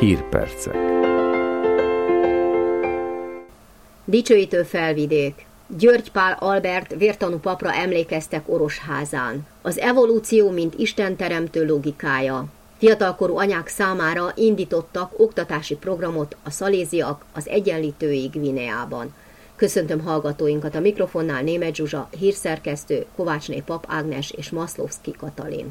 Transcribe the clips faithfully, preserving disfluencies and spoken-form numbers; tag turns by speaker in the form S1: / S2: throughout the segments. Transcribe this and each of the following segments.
S1: Hírpercek.
S2: Dicsőítő Felvidék. György Pál Albert vértanú papra emlékeztek Orosházán. Az evolúció, mint istenteremtő logikája. Fiatalkorú anyák számára indítottak oktatási programot a szaléziak az Egyenlítői Guineában. Köszöntöm hallgatóinkat, a mikrofonnál Németh Zsuzsa, hírszerkesztő, Kovácsné Pap Ágnes és Maszlovszky Katalin.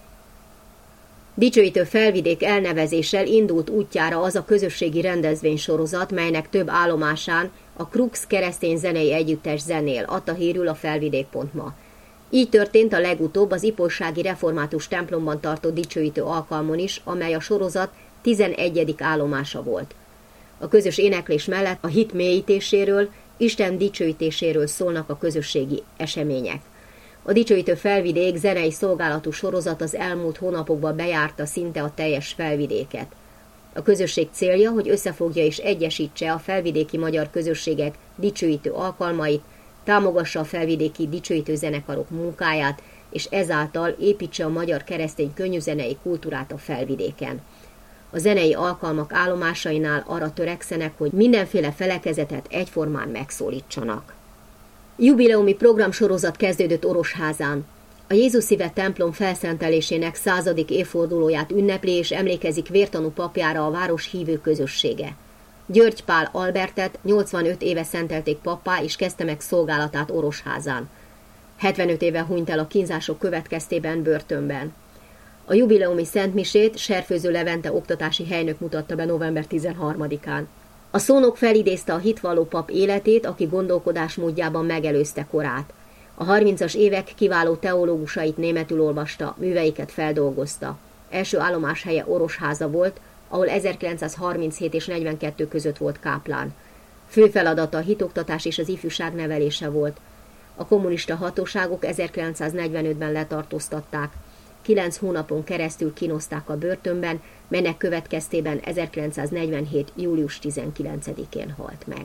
S2: Dicsőítő Felvidék elnevezéssel indult útjára az a közösségi rendezvénysorozat, melynek több állomásán a Krux keresztény zenei együttes zenél, adta hírül a felvidék pont ma. Így történt a legutóbb az ipolysági református templomban tartott dicsőítő alkalmon is, amely a sorozat tizenegyedik állomása volt. A közös éneklés mellett a hit mélyítéséről, Isten dicsőítéséről szólnak a közösségi események. A Dicsőítő Felvidék zenei szolgálatú sorozat az elmúlt hónapokban bejárta szinte a teljes felvidéket. A közösség célja, hogy összefogja és egyesítse a felvidéki magyar közösségek dicsőítő alkalmait, támogassa a felvidéki dicsőítő zenekarok munkáját, és ezáltal építse a magyar keresztény könnyűzenei kultúrát a felvidéken. A zenei alkalmak állomásainál arra törekszenek, hogy mindenféle felekezetet egyformán megszólítsanak. Jubileumi programsorozat kezdődött Orosházán. A Jézus Szíve templom felszentelésének századik évfordulóját ünnepli és emlékezik vértanú papjára a város hívő közössége. György Pál Albertet nyolcvanöt éve szentelték pappá és kezdte meg szolgálatát Orosházán. hetvenöt éve hunyt el a kínzások következtében börtönben. A jubileumi szentmisét Serfőző Levente oktatási helynök mutatta be november tizenharmadikán. A szónok felidézte a hitvalló pap életét, aki gondolkodásmódjában megelőzte korát. A harmincas évek kiváló teológusait németül olvasta, műveiket feldolgozta. Első állomáshelye Orosháza volt, ahol ezerkilencszázharminchét és negyvenkettő között volt káplán. Fő feladata a hitoktatás és az ifjúság nevelése volt. A kommunista hatóságok ezerkilencszáznegyvenötben letartóztatták. Kilenc hónapon keresztül kínozták a börtönben, melynek következtében ezerkilencszáznegyvenhét. július tizenkilencedikén halt meg.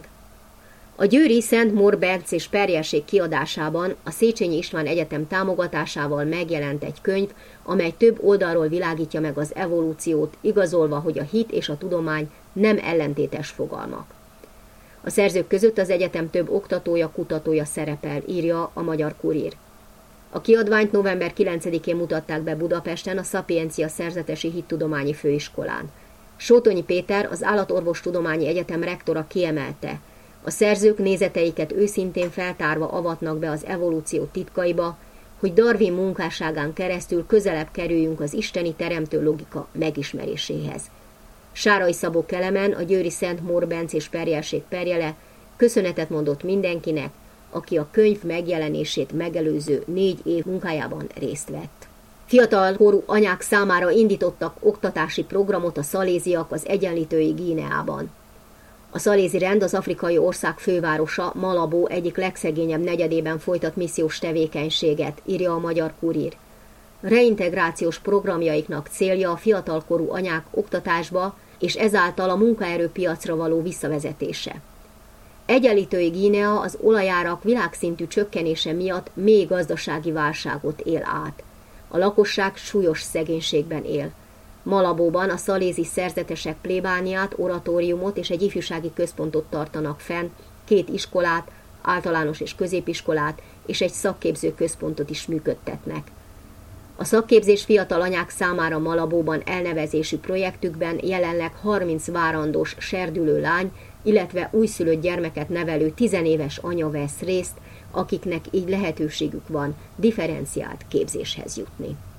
S2: A győri Szent Mór Bencés perjesség kiadásában a Széchenyi István Egyetem támogatásával megjelent egy könyv, amely több oldalról világítja meg az evolúciót, igazolva, hogy a hit és a tudomány nem ellentétes fogalmak. A szerzők között az egyetem több oktatója, kutatója szerepel, írja a Magyar Kurír. A kiadványt november kilencedikén mutatták be Budapesten a Szapiencia Szerzetesi Hittudományi Főiskolán. Sótonyi Péter, az Állatorvostudományi Egyetem rektora kiemelte, a szerzők nézeteiket őszintén feltárva avatnak be az evolúció titkaiba, hogy Darwin munkásságán keresztül közelebb kerüljünk az isteni teremtő logika megismeréséhez. Sárai Szabó Kelemen, a győri Szent Mór Bencés perjesség perjele köszönetet mondott mindenkinek, aki a könyv megjelenését megelőző négy év munkájában részt vett. Fiatal korú anyák számára indítottak oktatási programot a szaléziak az Egyenlítői Guineában. A szalézi rend az afrikai ország fővárosa, Malabo egyik legszegényebb negyedében folytat missziós tevékenységet, írja a Magyar Kurír. Reintegrációs programjaiknak célja a fiatalkorú anyák oktatásba és ezáltal a munkaerőpiacra való visszavezetése. Egyenlítői Guinea az olajárak világszintű csökkenése miatt mély gazdasági válságot él át. A lakosság súlyos szegénységben él. Malabóban a szalézi szerzetesek plébániát, oratóriumot és egy ifjúsági központot tartanak fenn, két iskolát, általános és középiskolát és egy szakképző központot is működtetnek. A szakképzés fiatal anyák számára Malabóban elnevezésű projektükben jelenleg harminc várandós serdülő lány, illetve újszülött gyermeket nevelő tizenéves anya vesz részt, akiknek így lehetőségük van differenciált képzéshez jutni.